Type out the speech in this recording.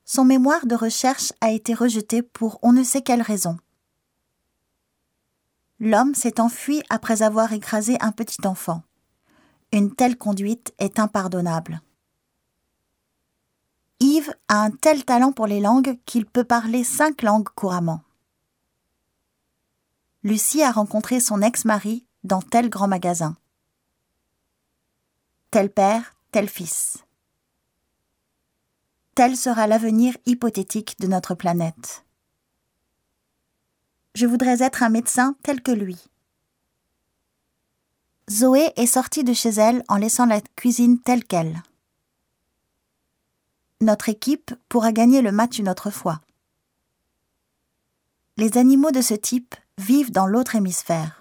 son mémoire de recherche a été rejeté pour on ne sait quelle raison. L'homme s'est enfui après avoir écrasé un petit enfant. Une telle conduite est impardonnable. Yves a un tel talent pour les langues qu'il peut parler 5 langues couramment. Lucie a rencontré son ex-mari dans tel grand magasin. Tel père, tel fils. Tel sera l'avenir hypothétique de notre planète. Je voudrais être un médecin tel que lui. Zoé est sortie de chez elle en laissant la cuisine telle qu'elle. Notre équipe pourra gagner le match une autre fois. Les animaux de ce type vivent dans l'autre hémisphère.